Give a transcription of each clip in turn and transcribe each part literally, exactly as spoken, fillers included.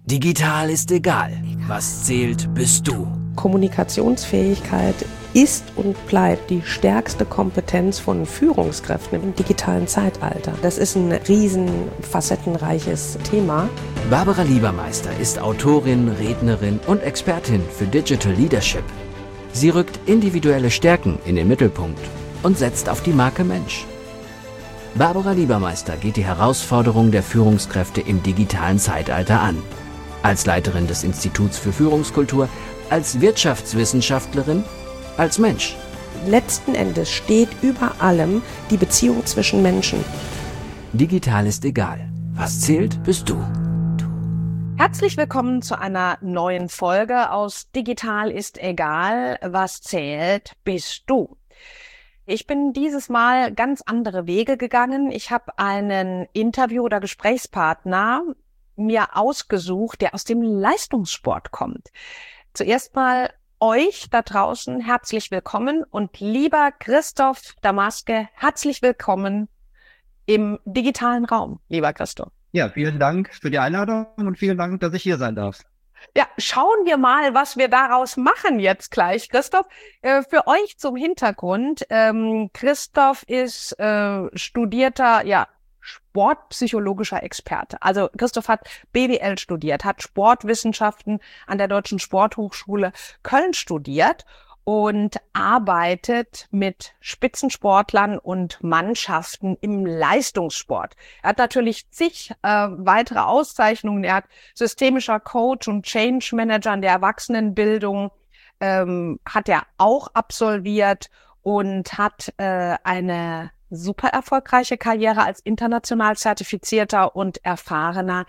Digital ist egal. Was zählt, bist du. Kommunikationsfähigkeit ist und bleibt die stärkste Kompetenz von Führungskräften im digitalen Zeitalter. Das ist ein riesen facettenreiches Thema. Barbara Liebermeister ist Autorin, Rednerin und Expertin für Digital Leadership. Sie rückt individuelle Stärken in den Mittelpunkt und setzt auf die Marke Mensch. Barbara Liebermeister geht die Herausforderungen der Führungskräfte im digitalen Zeitalter an. Als Leiterin des Instituts für Führungskultur, als Wirtschaftswissenschaftlerin, als Mensch. Letzten Endes steht über allem die Beziehung zwischen Menschen. Digital ist egal. Was zählt, bist du. Herzlich willkommen zu einer neuen Folge aus Digital ist egal. Was zählt, bist du. Ich bin dieses Mal ganz andere Wege gegangen. Ich habe einen Interview- oder Gesprächspartner mir ausgesucht, der aus dem Leistungssport kommt. Zuerst mal euch da draußen herzlich willkommen und lieber Christoph Damaske, herzlich willkommen im digitalen Raum, lieber Christoph. Ja, vielen Dank für die Einladung und vielen Dank, dass ich hier sein darf. Ja, schauen wir mal, was wir daraus machen jetzt gleich, Christoph. Äh, für euch zum Hintergrund, ähm, Christoph ist äh, studierter, ja, sportpsychologischer Experte. Also Christoph hat B W L studiert, hat Sportwissenschaften an der Deutschen Sporthochschule Köln studiert und arbeitet mit Spitzensportlern und Mannschaften im Leistungssport. Er hat natürlich zig äh, weitere Auszeichnungen. Er hat systemischer Coach und Change Manager in der Erwachsenenbildung, ähm, hat er auch absolviert und hat äh, eine super erfolgreiche Karriere als international zertifizierter und erfahrener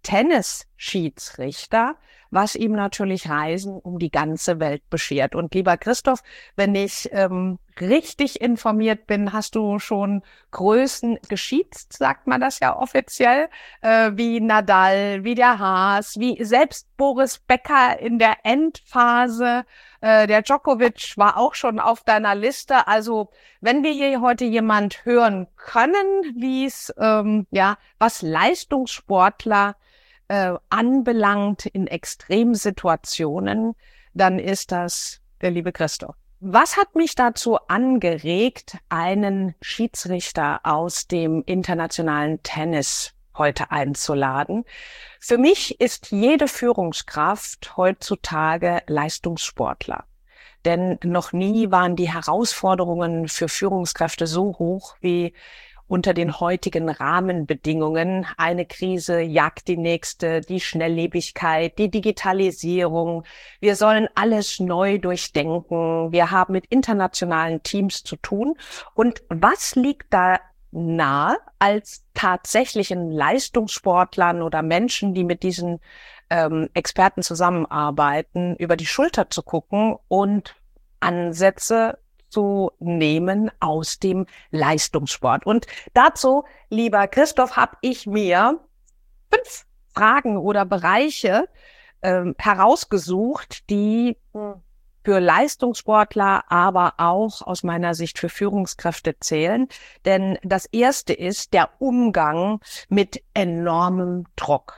Tennisschiedsrichter, was ihm natürlich Reisen um die ganze Welt beschert. Und lieber Christoph, wenn ich ähm, richtig informiert bin, hast du schon Größen geschiedst, sagt man das ja offiziell, äh, wie Nadal, wie der Haas, wie selbst Boris Becker in der Endphase. Äh, der Djokovic war auch schon auf deiner Liste. Also wenn wir hier heute jemand hören können, wie es ähm, ja was Leistungssportler Äh, anbelangt in Extremsituationen, dann ist das der liebe Christoph. Was hat mich dazu angeregt, einen Schiedsrichter aus dem internationalen Tennis heute einzuladen? Für mich ist jede Führungskraft heutzutage Leistungssportler. Denn noch nie waren die Herausforderungen für Führungskräfte so hoch wie unter den heutigen Rahmenbedingungen. Eine Krise jagt die nächste, die Schnelllebigkeit, die Digitalisierung. Wir sollen alles neu durchdenken. Wir haben mit internationalen Teams zu tun. Und was liegt da nahe, als tatsächlichen Leistungssportlern oder Menschen, die mit diesen ähm, Experten zusammenarbeiten, über die Schulter zu gucken und Ansätze zu nehmen aus dem Leistungssport. Und dazu, lieber Christoph, habe ich mir fünf Fragen oder Bereiche äh, herausgesucht, die für Leistungssportler, aber auch aus meiner Sicht für Führungskräfte zählen. Denn das erste ist der Umgang mit enormem Druck.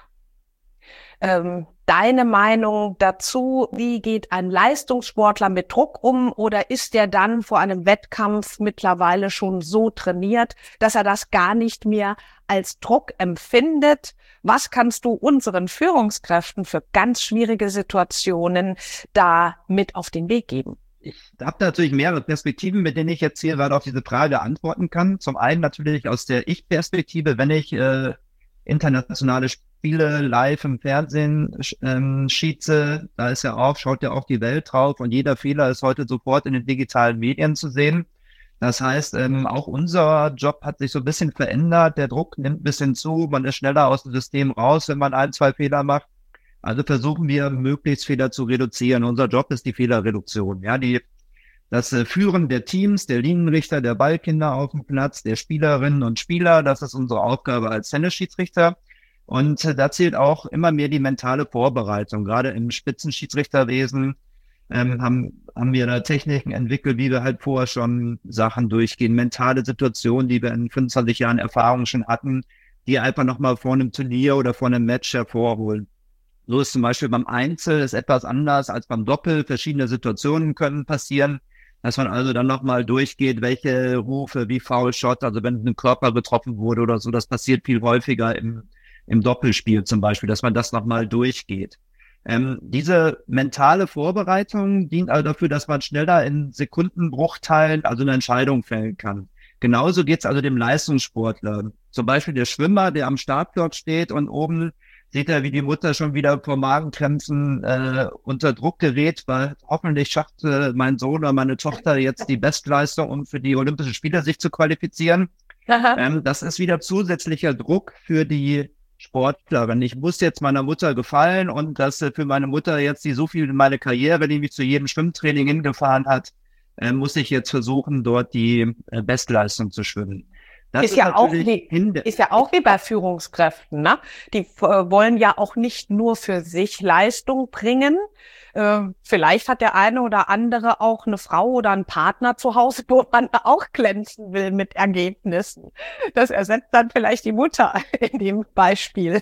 Ähm, Deine Meinung dazu, wie geht ein Leistungssportler mit Druck um, oder ist der dann vor einem Wettkampf mittlerweile schon so trainiert, dass er das gar nicht mehr als Druck empfindet? Was kannst du unseren Führungskräften für ganz schwierige Situationen da mit auf den Weg geben? Ich habe natürlich mehrere Perspektiven, mit denen ich jetzt hier gerade auf diese Frage antworten kann. Zum einen natürlich aus der Ich-Perspektive, wenn ich äh, internationale Spiele live im Fernsehen ähm, schiedse, da ist ja auch, schaut ja auch die Welt drauf und jeder Fehler ist heute sofort in den digitalen Medien zu sehen. Das heißt, ähm, auch unser Job hat sich so ein bisschen verändert, der Druck nimmt ein bisschen zu, man ist schneller aus dem System raus, wenn man ein, zwei Fehler macht. Also versuchen wir, möglichst Fehler zu reduzieren. Unser Job ist die Fehlerreduktion. Ja, die Das äh, Führen der Teams, der Linienrichter, der Ballkinder auf dem Platz, der Spielerinnen und Spieler, das ist unsere Aufgabe als Tennisschiedsrichter. Und äh, da zählt auch immer mehr die mentale Vorbereitung. Gerade im Spitzenschiedsrichterwesen ähm, haben, haben wir da Techniken entwickelt, wie wir halt vorher schon Sachen durchgehen, mentale Situationen, die wir in fünfundzwanzig Jahren Erfahrung schon hatten, die einfach nochmal vor einem Turnier oder vor einem Match hervorholen. So ist zum Beispiel beim Einzel ist etwas anders als beim Doppel. Verschiedene Situationen können passieren, dass man also dann nochmal durchgeht, welche Rufe, wie Foul Shot, also wenn ein Körper getroffen wurde oder so, das passiert viel häufiger im, im Doppelspiel zum Beispiel, dass man das nochmal durchgeht. Ähm, diese mentale Vorbereitung dient also dafür, dass man schneller in Sekundenbruchteilen also eine Entscheidung fällen kann. Genauso geht's also dem Leistungssportler. Zum Beispiel der Schwimmer, der am Startblock steht und oben sieht er, wie die Mutter schon wieder vor Magenkrämpfen äh, unter Druck gerät, weil hoffentlich schafft äh, mein Sohn oder meine Tochter jetzt die Bestleistung, um für die Olympischen Spiele sich zu qualifizieren. Ähm, das ist wieder zusätzlicher Druck für die Sportlerin. Ich muss jetzt meiner Mutter gefallen und das äh, für meine Mutter jetzt, die so viel in meine Karriere, die mich zu jedem Schwimmtraining hingefahren hat, äh, muss ich jetzt versuchen, dort die äh, Bestleistung zu schwimmen. Das ist, ist ja auch wie, Hinder- ist ja auch wie bei Führungskräften, ne? Die äh, wollen ja auch nicht nur für sich Leistung bringen. Äh, vielleicht hat der eine oder andere auch eine Frau oder einen Partner zu Hause, wo man auch glänzen will mit Ergebnissen. Das ersetzt dann vielleicht die Mutter in dem Beispiel.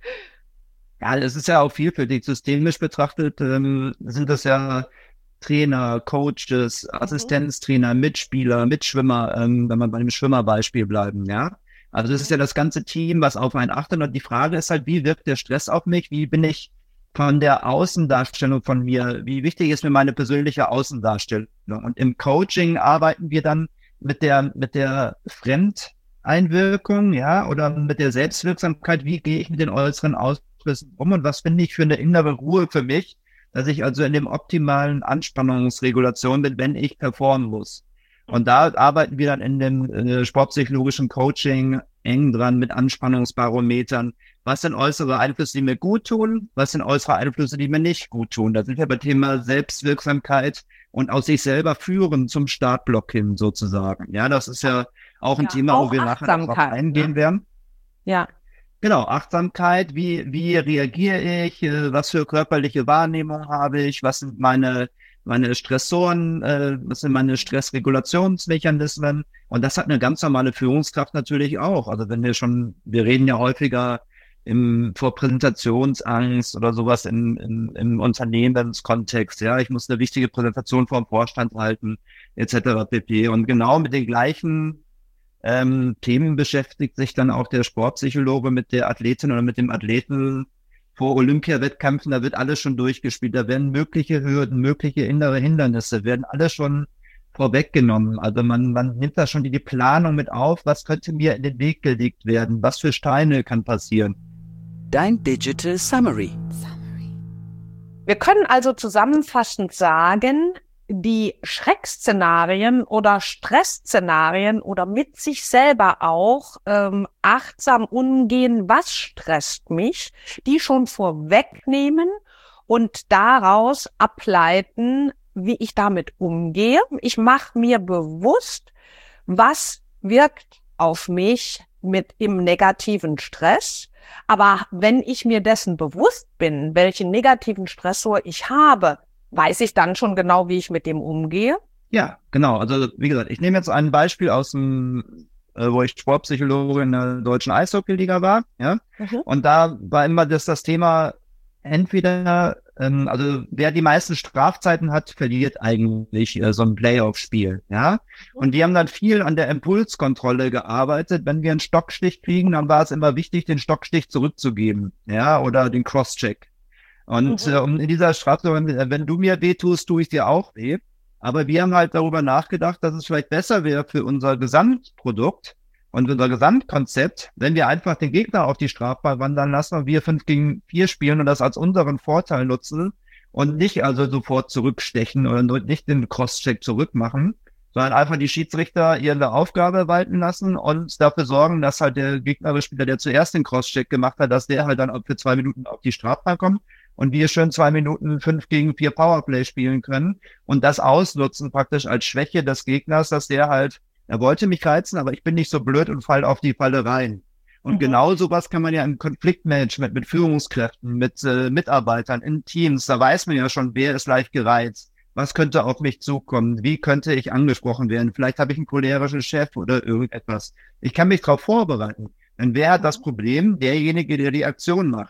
Ja, es ist ja auch vielfältig. Systemisch betrachtet ähm, sind das ja Trainer, Coaches, Assistenztrainer, Mitspieler, Mitschwimmer, ähm, wenn wir bei dem Schwimmerbeispiel bleiben, ja. Also das ist ja das ganze Team, was auf einen achtet und die Frage ist halt, wie wirkt der Stress auf mich? Wie bin ich von der Außendarstellung von mir? Wie wichtig ist mir meine persönliche Außendarstellung? Und im Coaching arbeiten wir dann mit der, mit der Fremdeinwirkung, ja, oder mit der Selbstwirksamkeit. Wie gehe ich mit den äußeren Ausflüssen um und was finde ich für eine innere Ruhe für mich, dass ich also in dem optimalen Anspannungsregulation bin, wenn ich performen muss. Und da arbeiten wir dann in dem äh, sportpsychologischen Coaching eng dran mit Anspannungsbarometern. Was sind äußere Einflüsse, die mir gut tun? Was sind äußere Einflüsse, die mir nicht gut tun? Da sind wir beim Thema Selbstwirksamkeit und aus sich selber führen zum Startblock hin sozusagen. Ja, das ist ja auch ein ja, Thema, auch wo wir nachher noch eingehen werden. Ja. Genau, Achtsamkeit, wie wie reagiere ich, äh, was für körperliche Wahrnehmung habe ich, was sind meine meine Stressoren, äh, was sind meine Stressregulationsmechanismen und das hat eine ganz normale Führungskraft natürlich auch. Also wenn wir schon, wir reden ja häufiger im vor Präsentationsangst oder sowas im, im, im Unternehmenskontext, ja, ich muss eine wichtige Präsentation vor dem Vorstand halten, et cetera pp. Und genau mit den gleichen Ähm, Themen beschäftigt sich dann auch der Sportpsychologe mit der Athletin oder mit dem Athleten vor Olympiawettkämpfen. Da wird alles schon durchgespielt. Da werden mögliche Hürden, mögliche innere Hindernisse, werden alles schon vorweggenommen. Also man, man nimmt da schon die, die Planung mit auf. Was könnte mir in den Weg gelegt werden? Was für Steine kann passieren? Dein Digital Summary. Wir können also zusammenfassend sagen, die Schreckszenarien oder Stressszenarien oder mit sich selber auch ähm, achtsam umgehen, was stresst mich, die schon vorwegnehmen und daraus ableiten, wie ich damit umgehe. Ich mache mir bewusst, was wirkt auf mich mit im negativen Stress. Aber wenn ich mir dessen bewusst bin, welchen negativen Stressor ich habe, weiß ich dann schon genau, wie ich mit dem umgehe? Ja, genau. Also wie gesagt, ich nehme jetzt ein Beispiel aus dem, äh, wo ich Sportpsychologe in der deutschen Eishockey-Liga war, ja. Mhm. Und da war immer das, das Thema, entweder, ähm, also wer die meisten Strafzeiten hat, verliert eigentlich äh, so ein Playoff-Spiel, ja. Und die haben dann viel an der Impulskontrolle gearbeitet. Wenn wir einen Stockstich kriegen, dann war es immer wichtig, den Stockstich zurückzugeben, ja, oder den Crosscheck. Und mhm. äh, um in dieser Strafe, wenn du mir weh tust, tue ich dir auch weh. Aber wir haben halt darüber nachgedacht, dass es vielleicht besser wäre für unser Gesamtprodukt und unser Gesamtkonzept, wenn wir einfach den Gegner auf die Strafbahn wandern lassen und wir fünf gegen vier spielen und das als unseren Vorteil nutzen und nicht also sofort zurückstechen oder nicht den Crosscheck zurückmachen, sondern einfach die Schiedsrichter ihre Aufgabe walten lassen und dafür sorgen, dass halt der gegnerische Spieler, der zuerst den Crosscheck gemacht hat, dass der halt dann für zwei Minuten auf die Strafbahn kommt. Und wir schön zwei Minuten fünf gegen vier Powerplay spielen können und das ausnutzen praktisch als Schwäche des Gegners, dass der halt, er wollte mich reizen, aber ich bin nicht so blöd und fall auf die Falle rein. Und mhm. genau sowas kann man ja im Konfliktmanagement mit Führungskräften, mit äh, Mitarbeitern in Teams, da weiß man ja schon, wer ist leicht gereizt, was könnte auf mich zukommen, wie könnte ich angesprochen werden, vielleicht habe ich einen cholerischen Chef oder irgendetwas. Ich kann mich darauf vorbereiten. Denn wer hat das Problem? Derjenige, der die Aktion macht.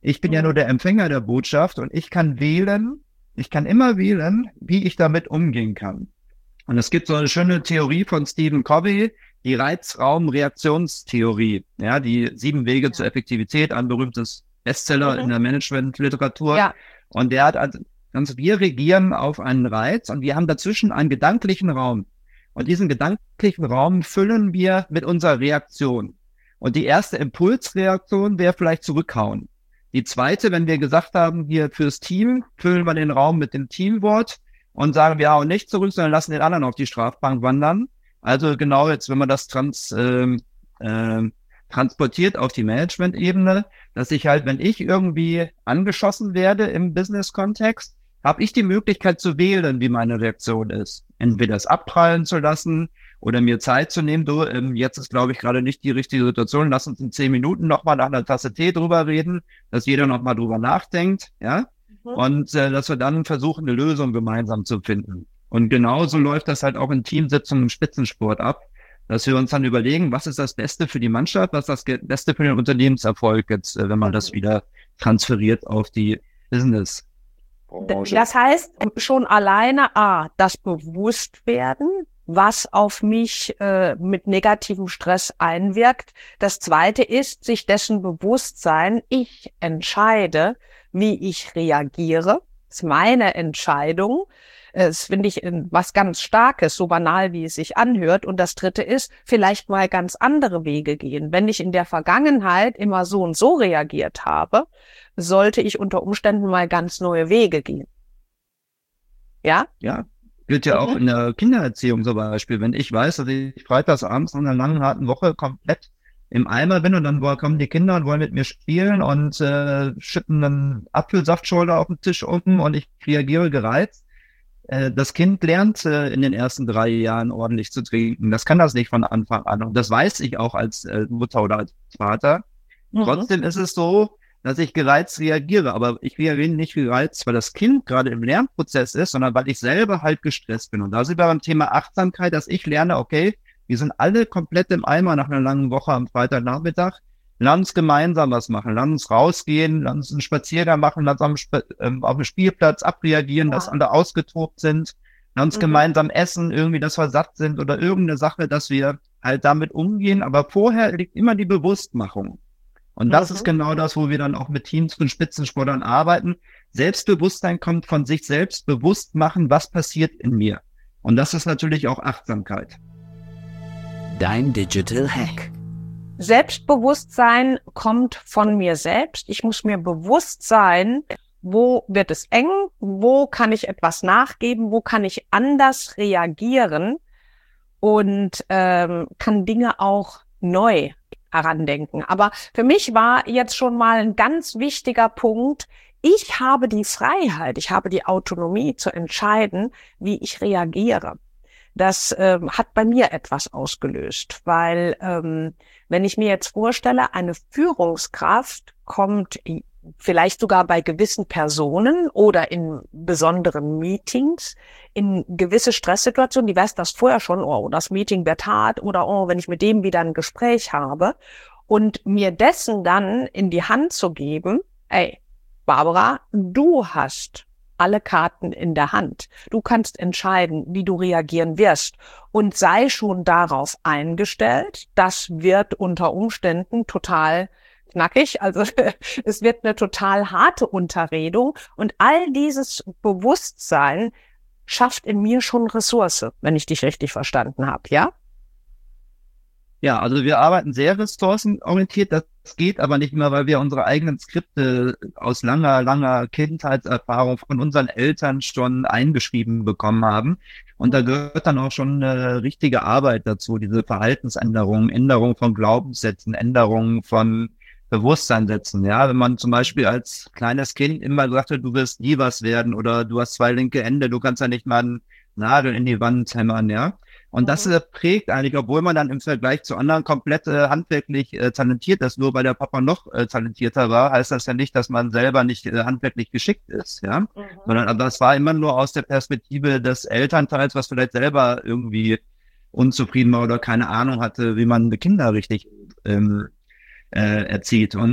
Ich bin ja nur der Empfänger der Botschaft und ich kann wählen, ich kann immer wählen, wie ich damit umgehen kann. Und es gibt so eine schöne Theorie von Stephen Covey, die Reizraum-Reaktionstheorie, ja, die sieben Wege zur Effektivität, ein berühmtes Bestseller mhm. in der Management-Literatur. Ja. Und der hat also, also, wir reagieren auf einen Reiz und wir haben dazwischen einen gedanklichen Raum. Und diesen gedanklichen Raum füllen wir mit unserer Reaktion. Und die erste Impulsreaktion wäre vielleicht zurückhauen. Die zweite, wenn wir gesagt haben, wir fürs Team, füllen wir den Raum mit dem Teamwort und sagen, wir hauen nicht zurück, sondern lassen den anderen auf die Strafbank wandern. Also genau jetzt, wenn man das trans, äh, äh, transportiert auf die Management-Ebene, dass ich halt, wenn ich irgendwie angeschossen werde im Business-Kontext, habe ich die Möglichkeit zu wählen, wie meine Reaktion ist. Entweder es abprallen zu lassen oder mir Zeit zu nehmen. Du, ähm, jetzt ist, glaube ich, gerade nicht die richtige Situation. Lass uns in zehn Minuten nochmal nach einer Tasse Tee drüber reden, dass jeder nochmal drüber nachdenkt, ja. Mhm. Und äh, dass wir dann versuchen, eine Lösung gemeinsam zu finden. Und genauso läuft das halt auch in Teamsitzungen im Spitzensport ab, dass wir uns dann überlegen, was ist das Beste für die Mannschaft, was ist das Beste für den Unternehmenserfolg jetzt, wenn man das wieder transferiert auf die Business-Branche. Das heißt, schon alleine, A, das Bewusstwerden, was auf mich äh, mit negativem Stress einwirkt. Das Zweite ist, sich dessen bewusst sein, ich entscheide, wie ich reagiere. Das ist meine Entscheidung. Das finde ich was ganz Starkes, so banal, wie es sich anhört. Und das Dritte ist, vielleicht mal ganz andere Wege gehen. Wenn ich in der Vergangenheit immer so und so reagiert habe, sollte ich unter Umständen mal ganz neue Wege gehen. Ja? Ja, gilt ja mhm. auch in der Kindererziehung zum Beispiel. Wenn ich weiß, dass ich freitagsabends nach einer langen, harten Woche komplett im Eimer bin und dann kommen die Kinder und wollen mit mir spielen und äh, schütten dann Apfelsaftschorle auf den Tisch um und ich reagiere gereizt. Das Kind lernt äh, in den ersten drei Jahren ordentlich zu trinken. Das kann das nicht von Anfang an. Und das weiß ich auch als äh, Mutter oder als Vater. Mhm. Trotzdem ist es so, dass ich gereizt reagiere. Aber ich reagiere nicht gereizt, weil das Kind gerade im Lernprozess ist, sondern weil ich selber halt gestresst bin. Und da sind wir beim Thema Achtsamkeit, dass ich lerne, okay, wir sind alle komplett im Eimer nach einer langen Woche am Freitagnachmittag. Lass uns gemeinsam was machen. Lass uns rausgehen, lass uns einen Spaziergang machen, lass uns Sp- ähm, auf dem Spielplatz abreagieren, ja. dass alle ausgetobt sind. Lass uns mhm. gemeinsam essen, irgendwie, dass wir satt sind oder irgendeine Sache, dass wir halt damit umgehen. Aber vorher liegt immer die Bewusstmachung. Und das mhm. ist genau das, wo wir dann auch mit Teams und Spitzensportlern arbeiten. Selbstbewusstsein kommt von sich selbst, bewusst machen, was passiert in mir. Und das ist natürlich auch Achtsamkeit. Dein Digital Hack. Selbstbewusstsein kommt von mir selbst. Ich muss mir bewusst sein, wo wird es eng, wo kann ich etwas nachgeben, wo kann ich anders reagieren und ähm, kann Dinge auch neu herandenken. Aber für mich war jetzt schon mal ein ganz wichtiger Punkt, ich habe die Freiheit, ich habe die Autonomie zu entscheiden, wie ich reagiere. Das ähm, hat bei mir etwas ausgelöst, weil ähm, wenn ich mir jetzt vorstelle, eine Führungskraft kommt vielleicht sogar bei gewissen Personen oder in besonderen Meetings in gewisse Stresssituationen, die weiß das vorher schon, oh, das Meeting wird hart oder oh, wenn ich mit dem wieder ein Gespräch habe und mir dessen dann in die Hand zu geben, ey, Barbara, du hast alle Karten in der Hand. Du kannst entscheiden, wie du reagieren wirst und sei schon darauf eingestellt, das wird unter Umständen total knackig, also es wird eine total harte Unterredung und all dieses Bewusstsein schafft in mir schon Ressource, wenn ich dich richtig verstanden habe, ja? Ja, also wir arbeiten sehr ressourcenorientiert, das geht aber nicht immer, weil wir unsere eigenen Skripte aus langer, langer Kindheitserfahrung von unseren Eltern schon eingeschrieben bekommen haben. Und da gehört dann auch schon eine richtige Arbeit dazu, diese Verhaltensänderungen, Änderung von Glaubenssätzen, Änderungen von Bewusstseinssätzen. Ja, wenn man zum Beispiel als kleines Kind immer sagte, du wirst nie was werden oder du hast zwei linke Hände, du kannst ja nicht mal einen Nagel in die Wand hämmern, ja. Und das äh, prägt eigentlich, obwohl man dann im Vergleich zu anderen komplett äh, handwerklich äh, talentiert ist, nur weil der Papa noch äh, talentierter war, heißt das ja nicht, dass man selber nicht äh, handwerklich geschickt ist, ja. Mhm. Sondern aber das war immer nur aus der Perspektive des Elternteils, was vielleicht selber irgendwie unzufrieden war oder keine Ahnung hatte, wie man Kinder richtig ähm, äh, erzieht. Und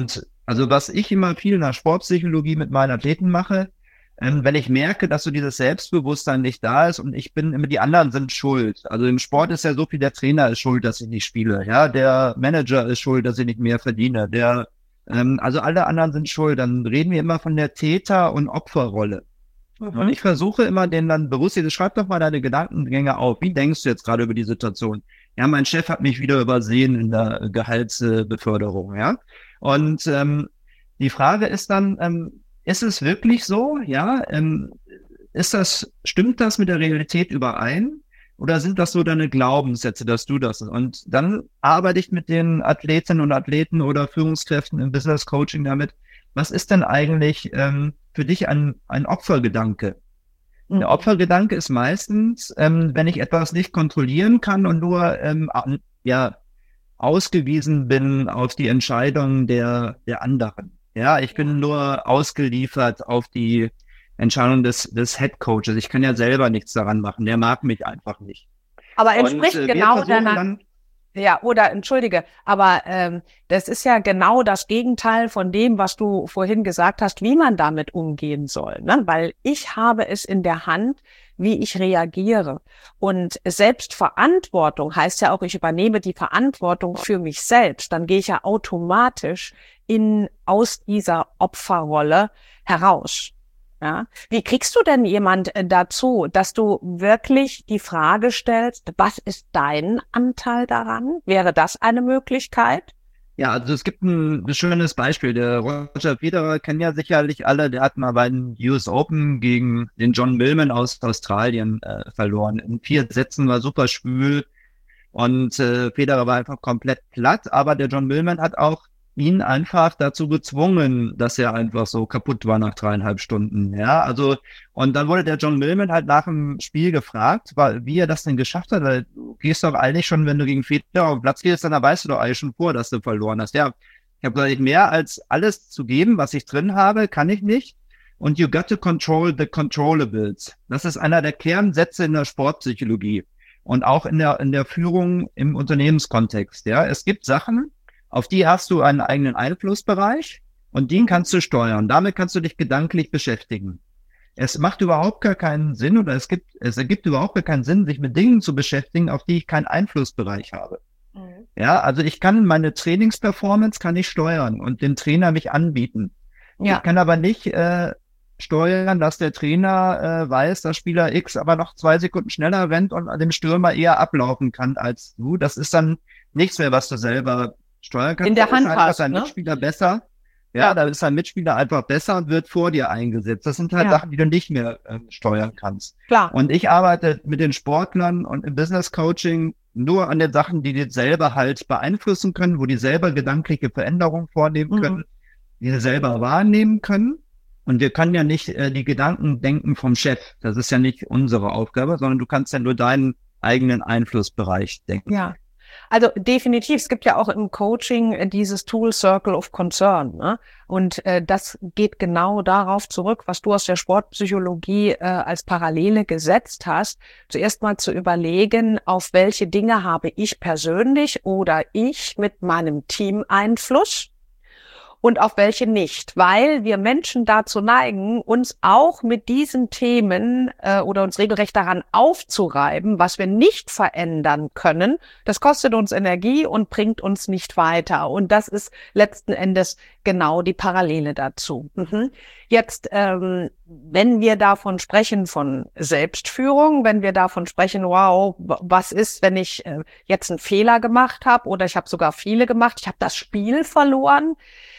Also was ich immer viel in der Sportpsychologie mit meinen Athleten mache, ähm, wenn ich merke, dass so dieses Selbstbewusstsein nicht da ist und ich bin immer, die anderen sind schuld. Also im Sport ist ja so viel, der Trainer ist schuld, dass ich nicht spiele. Ja, der Manager ist schuld, dass ich nicht mehr verdiene. Der, ähm, also alle anderen sind schuld. Dann reden wir immer von der Täter- und Opferrolle. Mhm. Und ich versuche immer, den dann bewusst, schreib doch mal deine Gedankengänge auf. Wie denkst du jetzt gerade über die Situation? Ja, mein Chef hat mich wieder übersehen in der Gehaltsbeförderung, ja. Und ähm, die Frage ist dann, ähm, ist es wirklich so? Ja, ähm, ist das, stimmt das mit der Realität überein? Oder sind das so deine Glaubenssätze, dass du das? Und dann arbeite ich mit den Athletinnen und Athleten oder Führungskräften im Business Coaching damit. Was ist denn eigentlich ähm, für dich ein, ein Opfergedanke? Mhm. Der Opfergedanke ist meistens, ähm, wenn ich etwas nicht kontrollieren kann und nur ähm, ja ausgewiesen bin auf die Entscheidungen der der anderen. Ja, ich bin nur ausgeliefert auf die Entscheidung des, des Head Coaches. Ich kann ja selber nichts daran machen. Der mag mich einfach nicht. Aber entspricht und, äh, genau deiner, dann, ja, oder entschuldige, aber ähm, das ist ja genau das Gegenteil von dem, was du vorhin gesagt hast, wie man damit umgehen soll, ne? Weil ich habe es in der Hand, wie ich reagiere. Und Selbstverantwortung heißt ja auch, ich übernehme die Verantwortung für mich selbst. Dann gehe ich ja automatisch in, aus dieser Opferrolle heraus. Ja. Wie kriegst du denn jemand dazu, dass du wirklich die Frage stellst, was ist dein Anteil daran? Wäre das eine Möglichkeit? Ja, also es gibt ein, ein schönes Beispiel. Der Roger Federer kennen ja sicherlich alle. Der hat mal bei den U S Open gegen den John Millman aus Australien äh, verloren. In vier Sätzen, war super schwül und äh, Federer war einfach komplett platt. Aber der John Millman hat auch ihn einfach dazu gezwungen, dass er einfach so kaputt war nach dreieinhalb Stunden. Ja, also, und dann wurde der John Millman halt nach dem Spiel gefragt, wie er das denn geschafft hat, weil du gehst doch eigentlich schon, wenn du gegen Federer auf den Platz gehst, dann weißt du doch eigentlich schon vor, dass du verloren hast. Ja, ich habe gesagt, mehr als alles zu geben, was ich drin habe, kann ich nicht. Und you got to control the controllables. Das ist einer der Kernsätze in der Sportpsychologie und auch in der, in der Führung im Unternehmenskontext. Ja, es gibt Sachen, auf die hast du einen eigenen Einflussbereich und den kannst du steuern. Damit kannst du dich gedanklich beschäftigen. Es macht überhaupt gar keinen Sinn oder es gibt, es ergibt überhaupt gar keinen Sinn, sich mit Dingen zu beschäftigen, auf die ich keinen Einflussbereich habe. Mhm. Ja, also ich kann meine Trainingsperformance kann ich steuern und dem Trainer mich anbieten. Ja. Ich kann aber nicht äh, steuern, dass der Trainer äh, weiß, dass Spieler X aber noch zwei Sekunden schneller rennt und dem Stürmer eher ablaufen kann als du. Das ist dann nichts mehr, was du selber steuern kannst. In der Hand hast, ein Mitspieler besser. Ja, ja, da ist ein Mitspieler einfach besser und wird vor dir eingesetzt. Das sind halt ja. Sachen, die du nicht mehr äh, steuern kannst. Klar. Und ich arbeite mit den Sportlern und im Business Coaching nur an den Sachen, die die selber halt beeinflussen können, wo die selber gedankliche Veränderungen vornehmen mhm. können, die sie selber wahrnehmen können. Und wir können ja nicht äh, die Gedanken denken vom Chef. Das ist ja nicht unsere Aufgabe, sondern du kannst ja nur deinen eigenen Einflussbereich denken. Ja. Also definitiv, es gibt ja auch im Coaching dieses Tool Circle of Concern, ne? Und äh, das geht genau darauf zurück, was du aus der Sportpsychologie äh, als Parallele gesetzt hast. Zuerst mal zu überlegen, auf welche Dinge habe ich persönlich oder ich mit meinem Team Einfluss und auf welche nicht, weil wir Menschen dazu neigen, uns auch mit diesen Themen äh, oder uns regelrecht daran aufzureiben, was wir nicht verändern können. Das kostet uns Energie und bringt uns nicht weiter. Und das ist letzten Endes genau die Parallele dazu. Mhm. Jetzt, ähm, wenn wir davon sprechen, von Selbstführung, wenn wir davon sprechen, wow, was ist, wenn ich äh, jetzt einen Fehler gemacht habe oder ich habe sogar viele gemacht, ich habe das Spiel verloren,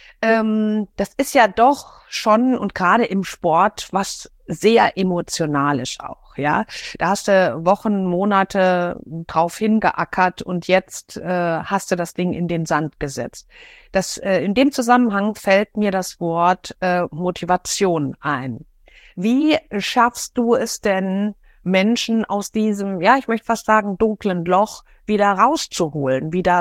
Ähm, das ist ja doch schon und gerade im Sport was sehr Emotionales auch, ja. Da hast du Wochen, Monate drauf hingeackert und jetzt äh, hast du das Ding in den Sand gesetzt. Das, äh, in dem Zusammenhang fällt mir das Wort äh, Motivation ein. Wie schaffst du es denn, Menschen aus diesem, ja, ich möchte fast sagen, dunklen Loch wieder rauszuholen, wieder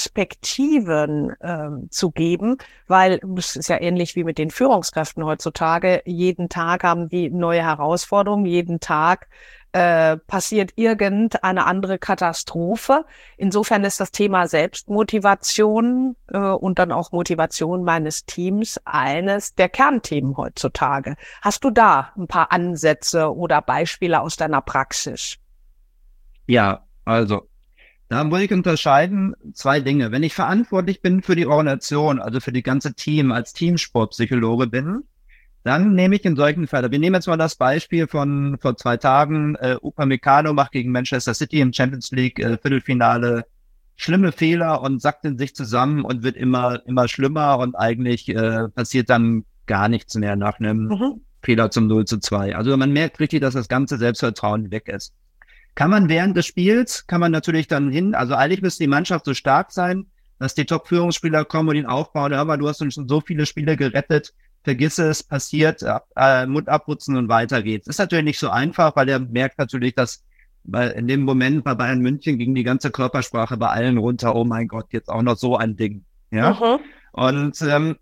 Perspektiven ähm, zu geben, weil es ist ja ähnlich wie mit den Führungskräften heutzutage. Jeden Tag haben die neue Herausforderungen, jeden Tag äh, passiert irgendeine andere Katastrophe. Insofern ist das Thema Selbstmotivation äh, und dann auch Motivation meines Teams eines der Kernthemen heutzutage. Hast du da ein paar Ansätze oder Beispiele aus deiner Praxis? Ja, also da muss ich unterscheiden zwei Dinge. Wenn ich verantwortlich bin für die Organisation, also für die ganze Team, als Teamsportpsychologe bin, dann nehme ich in solchen Fällen, wir nehmen jetzt mal das Beispiel von vor zwei Tagen, äh, Upamecano macht gegen Manchester City im Champions League äh, Viertelfinale schlimme Fehler und sackt in sich zusammen und wird immer immer schlimmer und eigentlich äh, passiert dann gar nichts mehr nach einem mhm. Fehler zum null zu zwei. Also man merkt richtig, dass das ganze Selbstvertrauen weg ist. Kann man während des Spiels, kann man natürlich dann hin, also eigentlich müsste die Mannschaft so stark sein, dass die Top-Führungsspieler kommen und ihn aufbauen, aber du hast schon so viele Spiele gerettet, vergiss es, passiert, äh, Mund abputzen und weiter geht's. Ist natürlich nicht so einfach, weil er merkt natürlich, dass bei, in dem Moment bei Bayern München ging die ganze Körpersprache bei allen runter, oh mein Gott, jetzt auch noch so ein Ding. Ja. Mhm. Und ähm,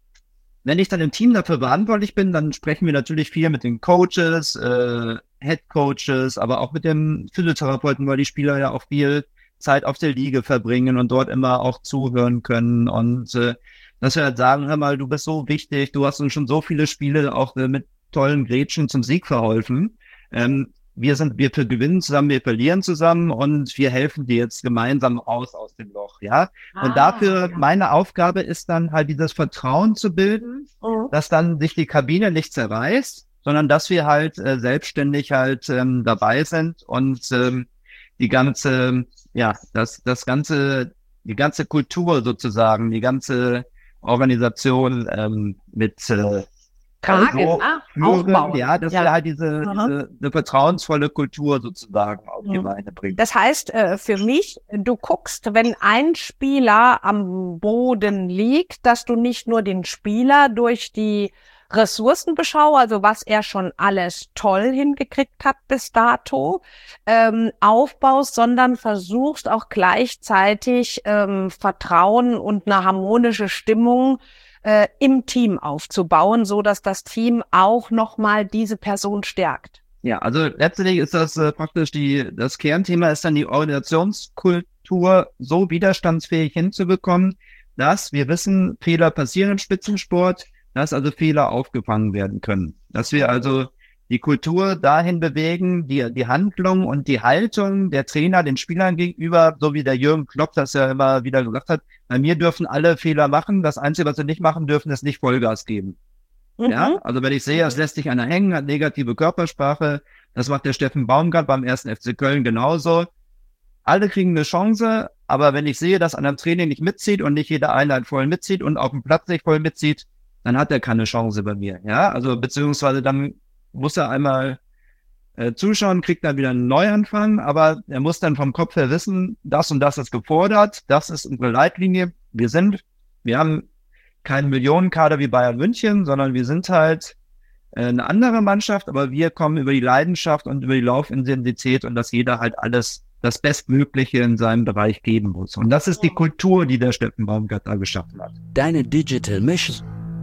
wenn ich dann im Team dafür verantwortlich bin, dann sprechen wir natürlich viel mit den Coaches, äh, Head Coaches, aber auch mit dem Physiotherapeuten, weil die Spieler ja auch viel Zeit auf der Liege verbringen und dort immer auch zuhören können und äh, dass wir halt sagen, hör mal, du bist so wichtig, du hast uns schon so viele Spiele auch äh, mit tollen Grätschen zum Sieg verholfen. Ähm, wir sind, wir gewinnen zusammen, wir verlieren zusammen und wir helfen dir jetzt gemeinsam raus aus dem Loch, ja. Ah, und dafür, ja. meine Aufgabe ist dann halt dieses Vertrauen zu bilden, mhm. dass dann sich die Kabine nicht zerreißt, sondern dass wir halt äh, selbstständig halt ähm, dabei sind und ähm, die ganze, ja, das, das ganze, die ganze Kultur sozusagen, die ganze Organisation ähm, mit äh, Tragen, so ah, aufbauen. Ja, dass ja. wir halt diese, diese eine vertrauensvolle Kultur sozusagen auf die Beine bringen. Das heißt, äh, für mich, du guckst, wenn ein Spieler am Boden liegt, dass du nicht nur den Spieler durch die Ressourcenbeschau, also was er schon alles toll hingekriegt hat bis dato, ähm, aufbaust, sondern versuchst auch gleichzeitig ähm, Vertrauen und eine harmonische Stimmung äh, im Team aufzubauen, so dass das Team auch nochmal diese Person stärkt. Ja, also letztendlich ist das äh, praktisch die, das Kernthema ist dann die Organisationskultur so widerstandsfähig hinzubekommen, dass wir wissen, Fehler passieren im Spitzensport, dass also Fehler aufgefangen werden können. Dass wir also die Kultur dahin bewegen, die, die Handlung und die Haltung der Trainer den Spielern gegenüber, so wie der Jürgen Klopp das ja immer wieder gesagt hat, bei mir dürfen alle Fehler machen, das Einzige, was sie nicht machen dürfen, ist nicht Vollgas geben. Mhm. Ja, also wenn ich sehe, es lässt sich einer hängen, hat negative Körpersprache, das macht der Steffen Baumgart beim ersten F C Köln genauso. Alle kriegen eine Chance, aber wenn ich sehe, dass an einem Training nicht mitzieht und nicht jede Einheit voll mitzieht und auf dem Platz nicht voll mitzieht, dann hat er keine Chance bei mir, ja, also beziehungsweise dann muss er einmal äh, zuschauen, kriegt dann wieder einen Neuanfang, aber er muss dann vom Kopf her wissen, das und das ist gefordert, das ist unsere Leitlinie, wir sind, wir haben keinen Millionenkader wie Bayern München, sondern wir sind halt äh, eine andere Mannschaft, aber wir kommen über die Leidenschaft und über die Laufintensität und dass jeder halt alles, das Bestmögliche in seinem Bereich geben muss. Und das ist die Kultur, die der Steffen Baumgart da geschaffen hat. Deine Digital Mission.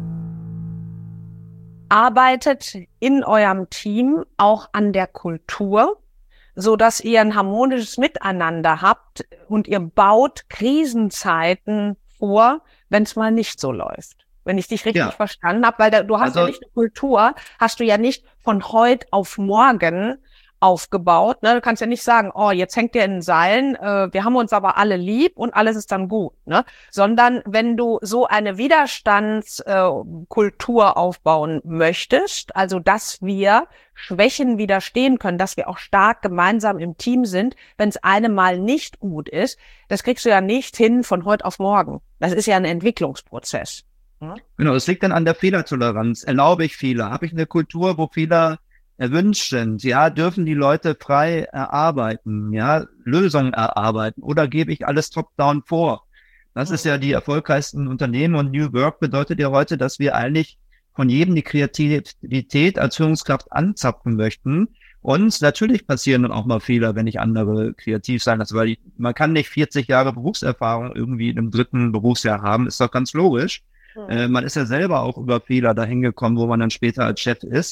Arbeitet in eurem Team auch an der Kultur, so dass ihr ein harmonisches Miteinander habt und ihr baut Krisenzeiten vor, wenn es mal nicht so läuft. Wenn ich dich richtig ja. verstanden habe, weil da, du hast also, ja nicht eine Kultur, hast du ja nicht von heute auf morgen aufgebaut. Ne? Du kannst ja nicht sagen, oh, jetzt hängt ihr in den Seilen, äh, wir haben uns aber alle lieb und alles ist dann gut. Ne? Sondern wenn du so eine Widerstandskultur äh, aufbauen möchtest, also dass wir Schwächen widerstehen können, dass wir auch stark gemeinsam im Team sind, wenn es einem mal nicht gut ist, das kriegst du ja nicht hin von heute auf morgen. Das ist ja ein Entwicklungsprozess. Hm? Genau, es liegt dann an der Fehlertoleranz. Erlaube ich Fehler? Habe ich eine Kultur, wo Fehler erwünscht sind, ja, dürfen die Leute frei erarbeiten, ja, Lösungen erarbeiten oder gebe ich alles top-down vor? Das ist ja die erfolgreichsten Unternehmen und New Work bedeutet ja heute, dass wir eigentlich von jedem die Kreativität als Führungskraft anzapfen möchten und natürlich passieren dann auch mal Fehler, wenn nicht andere kreativ sein lassen, weil ich, man kann nicht vierzig Jahre Berufserfahrung irgendwie in einem dritten Berufsjahr haben, ist doch ganz logisch. Mhm. Äh, man ist ja selber auch über Fehler dahin gekommen, wo man dann später als Chef ist.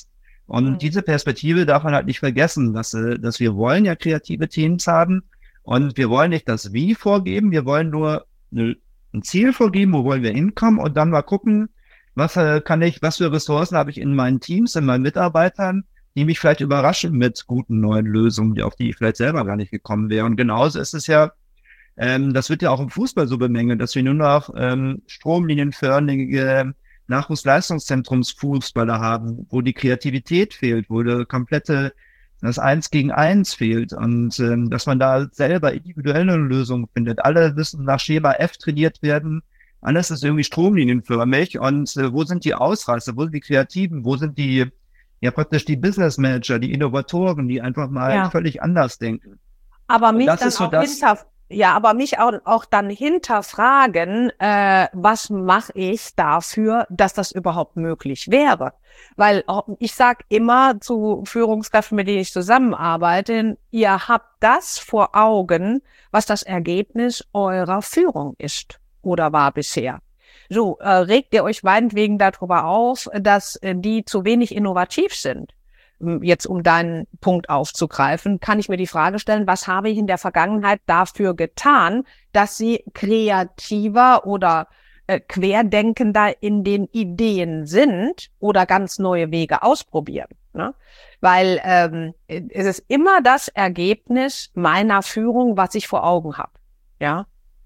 Und Mhm. diese Perspektive darf man halt nicht vergessen, dass, äh, dass wir wollen ja kreative Teams haben und wir wollen nicht das Wie vorgeben, wir wollen nur eine, ein Ziel vorgeben, wo wollen wir hinkommen und dann mal gucken, was äh, kann ich, was für Ressourcen habe ich in meinen Teams, in meinen Mitarbeitern, die mich vielleicht überraschen mit guten neuen Lösungen, die, auf die ich vielleicht selber gar nicht gekommen wäre. Und genauso ist es ja, ähm, das wird ja auch im Fußball so bemängelt, dass wir nur noch ähm, stromlinienförmige Nachwuchsleistungszentrumsfußballer haben, wo die Kreativität fehlt, wo der komplette, das Eins gegen Eins fehlt und ähm, dass man da selber individuelle Lösungen findet. Alle müssen nach Schema F trainiert werden. Alles ist irgendwie stromlinienförmig und äh, wo sind die Ausreißer, wo sind die Kreativen, wo sind die, ja praktisch die Business Manager, die Innovatoren, die einfach mal Ja. völlig anders denken. Aber mich das dann ist so auch das- hinter, ja, aber mich auch, auch dann hinterfragen, äh, was mache ich dafür, dass das überhaupt möglich wäre? Weil auch, ich sag immer zu Führungskräften, mit denen ich zusammenarbeite, ihr habt das vor Augen, was das Ergebnis eurer Führung ist oder war bisher. So, äh, regt ihr euch meinetwegen darüber auf, dass äh, die zu wenig innovativ sind? Jetzt um deinen Punkt aufzugreifen, kann ich mir die Frage stellen, was habe ich in der Vergangenheit dafür getan, dass sie kreativer oder äh, querdenkender in den Ideen sind oder ganz neue Wege ausprobieren, ne? Weil ähm, es ist immer das Ergebnis meiner Führung, was ich vor Augen habe, ja.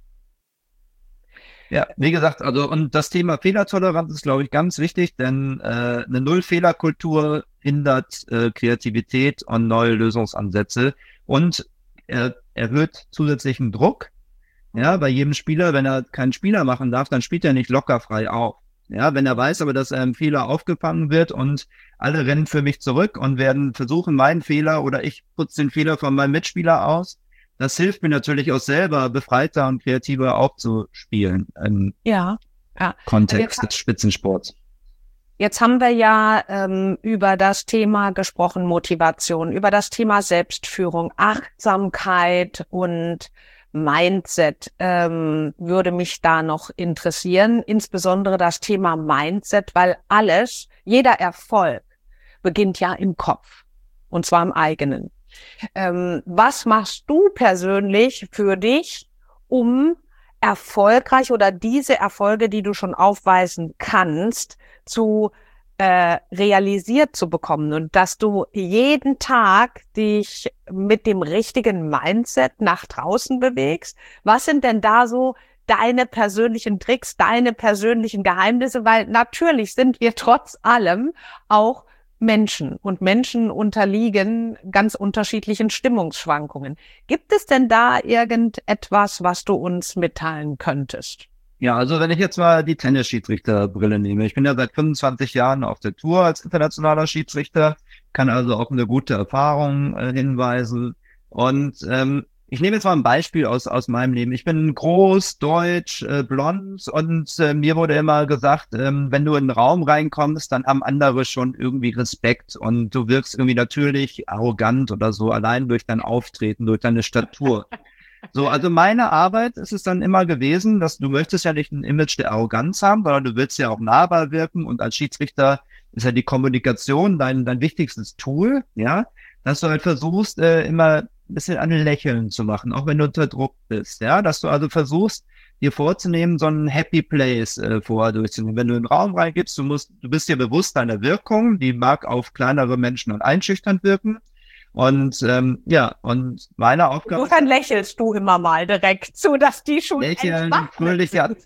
Ja, wie gesagt, also und das Thema Fehlertoleranz ist, glaube ich, ganz wichtig, denn äh, eine Null-Fehler-Kultur hindert äh, Kreativität und neue Lösungsansätze und äh, erhöht zusätzlichen Druck. Ja, bei jedem Spieler, wenn er keinen Spieler machen darf, dann spielt er nicht lockerfrei auf. Ja, wenn er weiß aber, dass er im Fehler aufgefangen wird und alle rennen für mich zurück und werden versuchen, meinen Fehler oder ich putze den Fehler von meinem Mitspieler aus. Das hilft mir natürlich auch selber, befreiter und kreativer aufzuspielen im Ja, ja. Kontext Jetzt- des Spitzensports. Jetzt haben wir ja ähm, über das Thema gesprochen, Motivation, über das Thema Selbstführung, Achtsamkeit und Mindset ähm, würde mich da noch interessieren, insbesondere das Thema Mindset, weil alles, jeder Erfolg beginnt ja im Kopf und zwar im eigenen. Ähm, was machst du persönlich für dich, um erfolgreich oder diese Erfolge, die du schon aufweisen kannst, zu äh, realisiert zu bekommen und dass du jeden Tag dich mit dem richtigen Mindset nach draußen bewegst? Was sind denn da so deine persönlichen Tricks, deine persönlichen Geheimnisse? Weil natürlich sind wir trotz allem auch Menschen und Menschen unterliegen ganz unterschiedlichen Stimmungsschwankungen. Gibt es denn da irgendetwas, was du uns mitteilen könntest? Ja, also wenn ich jetzt mal die Tennisschiedsrichterbrille nehme. Ich bin ja seit fünfundzwanzig Jahren auf der Tour als internationaler Schiedsrichter, kann also auch eine gute Erfahrung äh, hinweisen. Und ähm, ich nehme jetzt mal ein Beispiel aus aus meinem Leben. Ich bin groß, deutsch, äh, blond und äh, mir wurde immer gesagt, ähm, wenn du in den Raum reinkommst, dann haben andere schon irgendwie Respekt und du wirkst irgendwie natürlich arrogant oder so, allein durch dein Auftreten, durch deine Statur. So, also meine Arbeit ist es dann immer gewesen, dass du möchtest ja nicht ein Image der Arroganz haben, sondern du willst ja auch nahbar wirken und als Schiedsrichter ist ja die Kommunikation dein, dein wichtigstes Tool, ja, dass du halt versuchst, äh, immer ein bisschen an Lächeln zu machen, auch wenn du unter Druck bist, ja, dass du also versuchst, dir vorzunehmen, so einen Happy Place äh, vorher durchzunehmen. Wenn du in den Raum reingibst, du musst, du bist dir bewusst deiner Wirkung, die mag auf kleinere Menschen und einschüchternd wirken. Und ähm, ja, und meine Aufgabe Insofern lächelst du immer mal direkt, so dass die schon Lächeln, entwaffnet fröhliche, sind.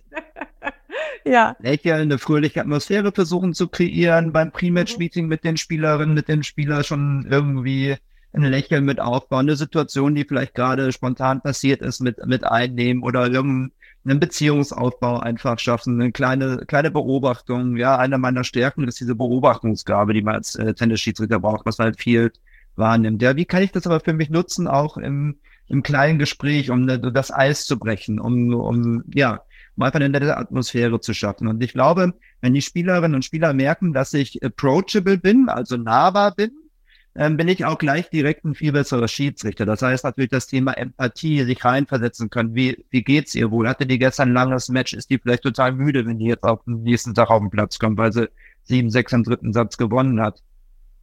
Ja. Lächeln, eine fröhliche Atmosphäre versuchen zu kreieren, beim Pre-Match-Meeting mit den Spielerinnen, mit den Spielern schon irgendwie ein Lächeln mit aufbauen, eine Situation, die vielleicht gerade spontan passiert ist, mit mit einnehmen oder irgendeinen Beziehungsaufbau einfach schaffen, eine kleine kleine Beobachtung. Ja, eine meiner Stärken ist diese Beobachtungsgabe, die man als äh, Tennisschiedsrichter braucht, was halt viel wahrnimmt. Ja, wie kann ich das aber für mich nutzen, auch im im kleinen Gespräch, um ne, das Eis zu brechen, um um ja um einfach eine nette Atmosphäre zu schaffen. Und ich glaube, wenn die Spielerinnen und Spieler merken, dass ich approachable bin, also nahbar bin, ähm, bin ich auch gleich direkt ein viel besserer Schiedsrichter. Das heißt natürlich das Thema Empathie, sich reinversetzen können. Wie, wie geht's ihr wohl? Hatte die gestern ein langes Match? Ist die vielleicht total müde, wenn die jetzt auf den nächsten Tag auf den Platz kommt, weil sie sieben sechs am dritten Satz gewonnen hat?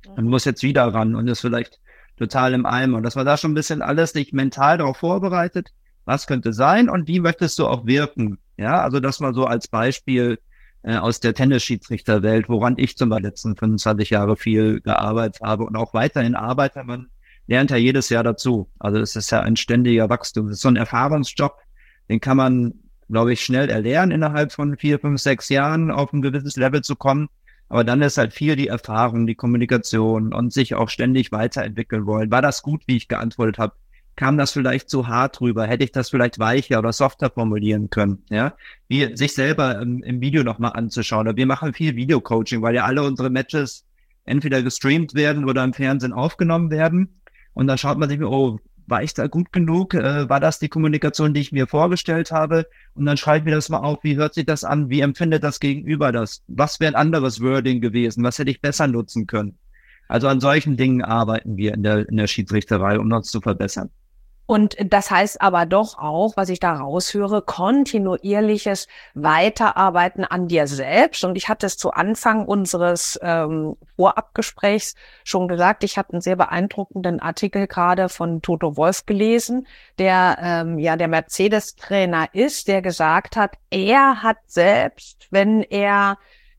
und muss jetzt wieder ran und ist vielleicht total im Eimer. Und dass man da schon ein bisschen alles dich mental darauf vorbereitet, was könnte sein und wie möchtest du auch wirken. Ja, also das mal so als Beispiel äh, aus der Tennisschiedsrichterwelt, woran ich zum Beispiel letzten fünfundzwanzig Jahre viel gearbeitet habe und auch weiterhin arbeite. Man lernt ja jedes Jahr dazu. Also es ist ja ein ständiger Wachstum. Es ist so ein Erfahrungsjob, den kann man, glaube ich, schnell erlernen, innerhalb von vier, fünf, sechs Jahren auf ein gewisses Level zu kommen. Aber dann ist halt viel die Erfahrung, die Kommunikation und sich auch ständig weiterentwickeln wollen. War das gut, wie ich geantwortet habe? Kam das vielleicht zu hart rüber? Hätte ich das vielleicht weicher oder softer formulieren können? Ja, wie sich selber im, im Video nochmal anzuschauen. Wir machen viel Video-Coaching, weil ja alle unsere Matches entweder gestreamt werden oder im Fernsehen aufgenommen werden. Und dann schaut man sich, oh, war ich da gut genug? Äh, war das die Kommunikation, die ich mir vorgestellt habe? Und dann schreibe ich mir das mal auf. Wie hört sich das an? Wie empfindet das Gegenüber das? Was wäre ein anderes Wording gewesen? Was hätte ich besser nutzen können? Also an solchen Dingen arbeiten wir in der, in der Schiedsrichterei, um uns zu verbessern. Und das heißt aber doch auch, was ich da raushöre, kontinuierliches Weiterarbeiten an dir selbst. Und ich hatte es zu Anfang unseres ähm, Vorabgesprächs schon gesagt, ich habe einen sehr beeindruckenden Artikel gerade von Toto Wolff gelesen, der ähm, ja der Mercedes-Trainer ist, der gesagt hat, er hat selbst, wenn er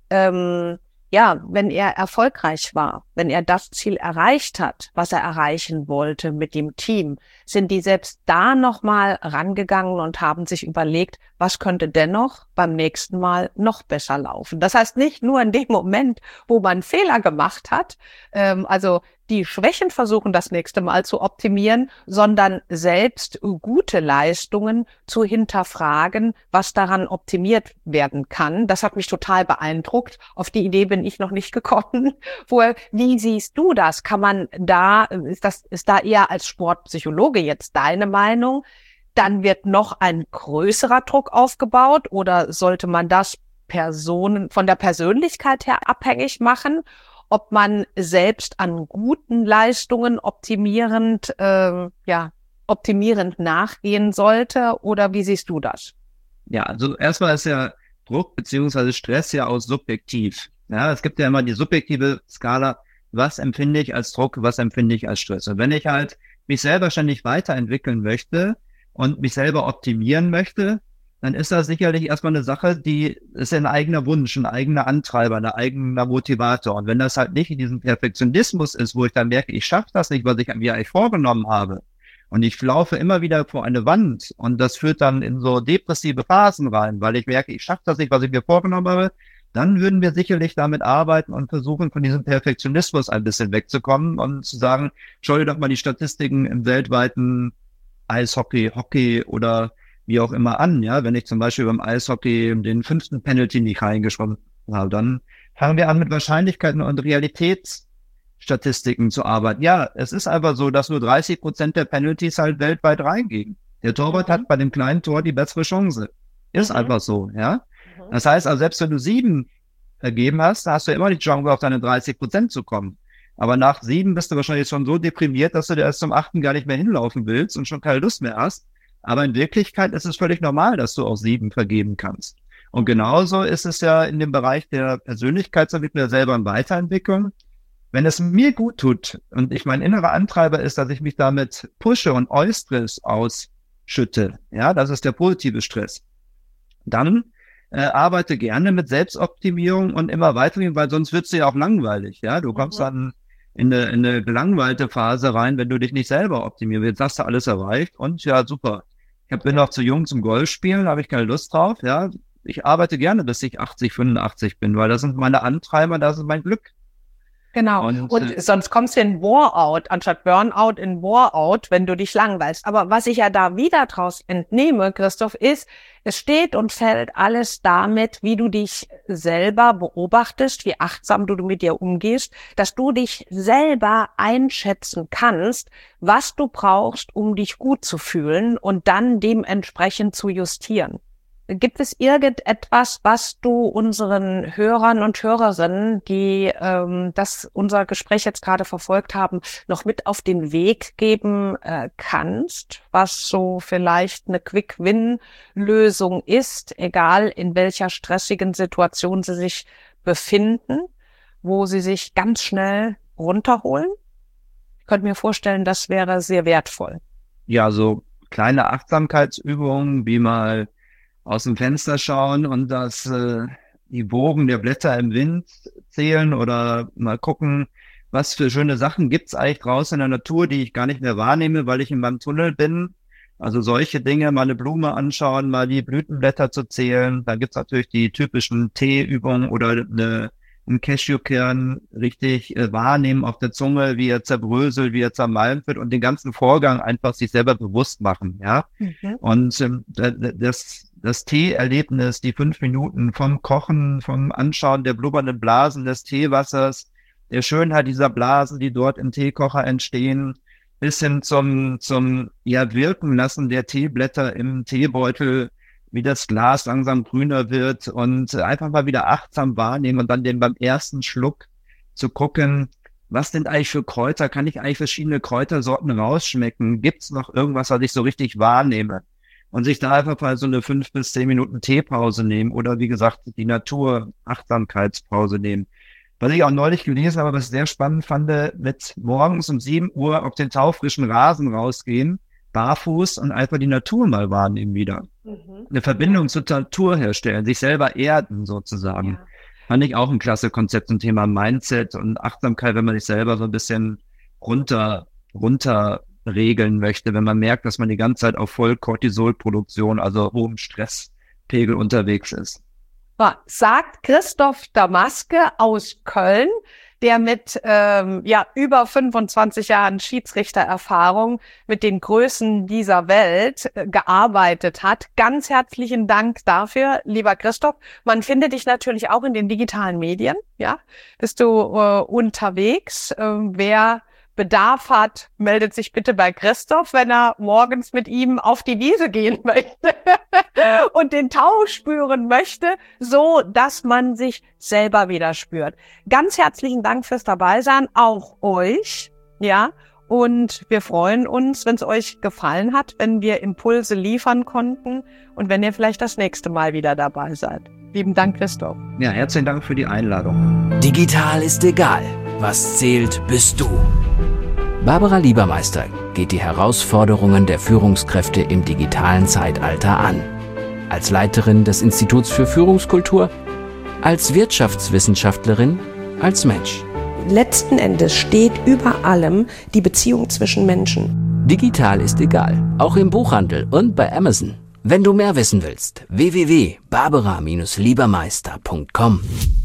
ähm, ja, wenn er erfolgreich war, wenn er das Ziel erreicht hat, was er erreichen wollte mit dem Team, sind die selbst da nochmal rangegangen und haben sich überlegt, was könnte dennoch beim nächsten Mal noch besser laufen. Das heißt nicht nur in dem Moment, wo man Fehler gemacht hat, ähm, also die Schwächen versuchen, das nächste Mal zu optimieren, sondern selbst gute Leistungen zu hinterfragen, was daran optimiert werden kann. Das hat mich total beeindruckt. Auf die Idee bin ich noch nicht gekommen. Woher, wie siehst du das? Kann man da, ist das, ist da eher als Sportpsychologe jetzt deine Meinung? Dann wird noch ein größerer Druck aufgebaut oder sollte man das Personen, von der Persönlichkeit her abhängig machen? Ob man selbst an guten Leistungen optimierend, äh, ja, optimierend nachgehen sollte, oder wie siehst du das? Ja, also erstmal ist ja Druck beziehungsweise Stress ja auch subjektiv. Ja, es gibt ja immer die subjektive Skala, was empfinde ich als Druck, was empfinde ich als Stress. Und wenn ich halt mich selber ständig weiterentwickeln möchte und mich selber optimieren möchte, dann ist das sicherlich erstmal eine Sache, die ist ein eigener Wunsch, ein eigener Antreiber, ein eigener Motivator. Und wenn das halt nicht in diesem Perfektionismus ist, wo ich dann merke, ich schaffe das nicht, was ich mir eigentlich vorgenommen habe, und ich laufe immer wieder vor eine Wand und das führt dann in so depressive Phasen rein, weil ich merke, ich schaffe das nicht, was ich mir vorgenommen habe, dann würden wir sicherlich damit arbeiten und versuchen, von diesem Perfektionismus ein bisschen wegzukommen und zu sagen, schau dir doch mal die Statistiken im weltweiten Eishockey, Hockey oder wie auch immer an, ja, wenn ich zum Beispiel beim Eishockey den fünften Penalty nicht reingeschwommen habe, dann fangen wir an mit Wahrscheinlichkeiten und Realitätsstatistiken zu arbeiten. Ja, es ist einfach so, dass nur dreißig Prozent der Penalties halt weltweit reingehen. Der Torwart mhm. hat bei dem kleinen Tor die bessere Chance. Ist mhm. einfach so, ja. Mhm. Das heißt also, selbst wenn du sieben vergeben hast, hast du immer die Chance, auf deine dreißig Prozent zu kommen. Aber nach sieben bist du wahrscheinlich schon so deprimiert, dass du dir erst zum achten gar nicht mehr hinlaufen willst und schon keine Lust mehr hast. Aber in Wirklichkeit ist es völlig normal, dass du auch sieben vergeben kannst. Und genauso ist es ja in dem Bereich der Persönlichkeitsentwicklung, der selber Weiterentwicklung. Wenn es mir gut tut und ich mein innerer Antreiber ist, dass ich mich damit pushe und Eustress ausschütte, ja, das ist der positive Stress, dann äh, arbeite gerne mit Selbstoptimierung und immer weitergehen, weil sonst wird's dir ja auch langweilig, ja. Du kommst dann in eine, in eine gelangweilte Phase rein, wenn du dich nicht selber optimierst. Jetzt hast du alles erreicht und ja, super. Ich bin noch zu jung zum Golfspielen, habe ich keine Lust drauf, ja. Ich arbeite gerne, bis ich achtzig, fünfundachtzig bin, weil das sind meine Antreiber, das ist mein Glück. Genau. Und, und äh, sonst kommst du in Bore-out, anstatt Burnout in Bore-out, wenn du dich langweilst. Aber was ich ja da wieder draus entnehme, Christoph, ist, es steht und fällt alles damit, wie du dich selber beobachtest, wie achtsam du mit dir umgehst, dass du dich selber einschätzen kannst, was du brauchst, um dich gut zu fühlen und dann dementsprechend zu justieren. Gibt es irgendetwas, was du unseren Hörern und Hörerinnen, die ähm, das unser Gespräch jetzt gerade verfolgt haben, noch mit auf den Weg geben äh, kannst, was so vielleicht eine Quick-Win-Lösung ist, egal in welcher stressigen Situation sie sich befinden, wo sie sich ganz schnell runterholen? Ich könnte mir vorstellen, das wäre sehr wertvoll. Ja, so kleine Achtsamkeitsübungen, wie mal aus dem Fenster schauen und das äh, die Bogen der Blätter im Wind zählen oder mal gucken, was für schöne Sachen gibt's eigentlich draußen in der Natur, die ich gar nicht mehr wahrnehme, weil ich in meinem Tunnel bin. Also solche Dinge, mal eine Blume anschauen, mal die Blütenblätter zu zählen. Dann gibt's natürlich die typischen Teeübungen oder eine, einen Cashewkern richtig äh, wahrnehmen auf der Zunge, wie er zerbröselt, wie er zermalmt wird und den ganzen Vorgang einfach sich selber bewusst machen. Ja. Mhm. Und ähm, das Das Teeerlebnis, die fünf Minuten vom Kochen, vom Anschauen der blubbernden Blasen des Teewassers, der Schönheit dieser Blasen, die dort im Teekocher entstehen, bis hin zum, zum, ja, Wirken lassen der Teeblätter im Teebeutel, wie das Glas langsam grüner wird und einfach mal wieder achtsam wahrnehmen und dann den beim ersten Schluck zu gucken, was sind eigentlich für Kräuter? Kann ich eigentlich verschiedene Kräutersorten rausschmecken? Gibt's noch irgendwas, was ich so richtig wahrnehme? Und sich da einfach mal so eine fünf bis zehn Minuten Teepause nehmen oder wie gesagt, die Natur-Achtsamkeitspause nehmen. Was ich auch neulich gelesen habe, was ich sehr spannend fand, mit morgens um sieben Uhr auf den taufrischen Rasen rausgehen, barfuß und einfach die Natur mal wahrnehmen wieder. Mhm. Eine Verbindung zur Natur herstellen, sich selber erden sozusagen. Ja. Fand ich auch ein klasse Konzept zum Thema Mindset und Achtsamkeit, wenn man sich selber so ein bisschen runter, runter regeln möchte, wenn man merkt, dass man die ganze Zeit auf Vollkortisolproduktion, also hohem Stresspegel unterwegs ist. Sagt Christoph Damaske aus Köln, der mit ähm, ja über fünfundzwanzig Jahren Schiedsrichtererfahrung mit den Größen dieser Welt äh, gearbeitet hat. Ganz herzlichen Dank dafür, lieber Christoph. Man findet dich natürlich auch in den digitalen Medien. Ja, bist du äh, unterwegs? Äh, wer Bedarf hat, meldet sich bitte bei Christoph, wenn er morgens mit ihm auf die Wiese gehen möchte und den Tau spüren möchte, so dass man sich selber wieder spürt. Ganz herzlichen Dank fürs Dabeisein, auch euch, ja, und wir freuen uns, wenn es euch gefallen hat, wenn wir Impulse liefern konnten und wenn ihr vielleicht das nächste Mal wieder dabei seid. Lieben Dank, Christoph. Ja, herzlichen Dank für die Einladung. Digital ist egal. Was zählt, bist du. Barbara Liebermeister geht die Herausforderungen der Führungskräfte im digitalen Zeitalter an. Als Leiterin des Instituts für Führungskultur, als Wirtschaftswissenschaftlerin, als Mensch. Letzten Endes steht über allem die Beziehung zwischen Menschen. Digital ist egal, auch im Buchhandel und bei Amazon. Wenn du mehr wissen willst, w w w punkt barbara Bindestrich liebermeister punkt com.